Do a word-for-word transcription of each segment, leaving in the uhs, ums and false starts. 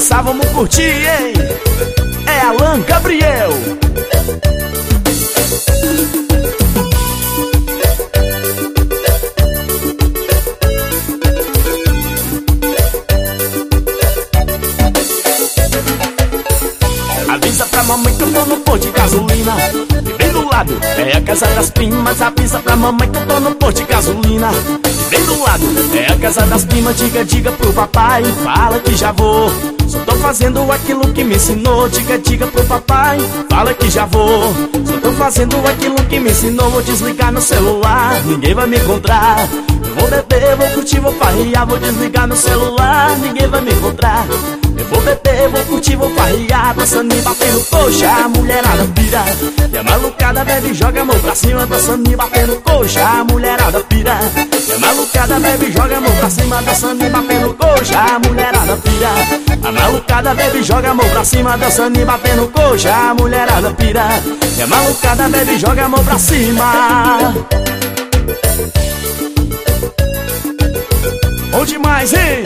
dançar, vamos curtir, hein? É Alan Gabriel. Avisa pra mamãe que eu tô no posto de gasolina. E bem do lado é a casa das primas. Avisa pra mamãe que eu tô no posto de gasolina. E bem do lado é a casa das primas. Diga, diga pro papai, fala que já vou. Só tô fazendo aquilo que me ensinou. Diga, diga pro papai, fala que já vou. Só tô fazendo aquilo que me ensinou. Vou desligar no celular, ninguém vai me encontrar. Eu vou beber, vou curtir, vou farrear. Vou desligar no celular, ninguém vai me encontrar. Eu vou beber, vou curtir, vou farrear. Dançando e batendo coxa, a mulherada pira. E a malucada bebe, joga a mão pra cima. Dançando e batendo coxa, a mulherada pira. E a malucada bebe, joga a mão pra cima. Dançando e batendo coxa, a mulherada pira. A malucada bebe, joga a mão pra cima. Dançando e batendo coxa, a mulherada pira. E a malucada bebe, joga a mão pra cima. Bom demais, hein?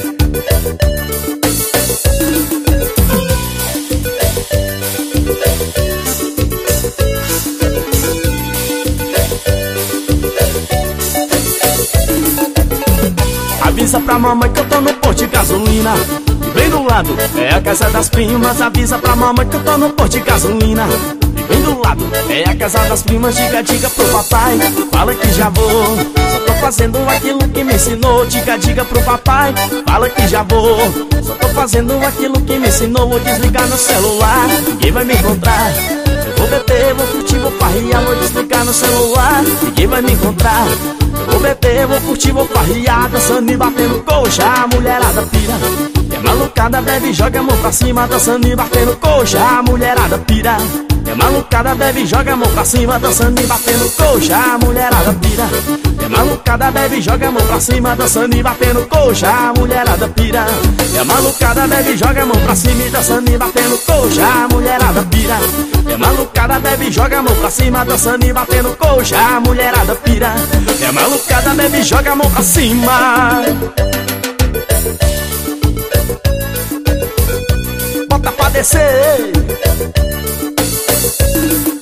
Avisa pra mamãe que eu tô no posto de gasolina. E bem do lado é a casa das primas. Avisa pra mamãe que eu tô no posto de gasolina. E bem do lado é a casa das primas. Diga, diga pro papai, fala que já vou. Só tô fazendo aquilo que me ensinou. Diga, diga pro papai, fala que já vou. Só tô fazendo aquilo que me ensinou. Vou desligar no celular, ninguém vai me encontrar. Eu vou beber, vou curtir, vou farrear. Vou desligar no celular, ninguém vai me encontrar. Eu vou beber, vou curtir, vou farrear. Dançando e batendo coxa, a mulherada pira. E a malucada bebe, joga a mão pra cima. Dançando e batendo coxa, a mulherada pira. E a malucada bebe, joga a mão pra cima. Dançando e batendo coxa, a mulherada pira. E a malucada bebe, joga a mão pra cima. Dançando e batendo coxa, a mulherada pira. E a malucada bebe, joga a mão pra cima. E dançando e batendo coxa, a mulherada pira. E a malucada bebe, joga a mão pra cima. Dançando e batendo coxa, a mulherada pira. E a malucada bebe, joga a mão pra cima. Bota pra descer.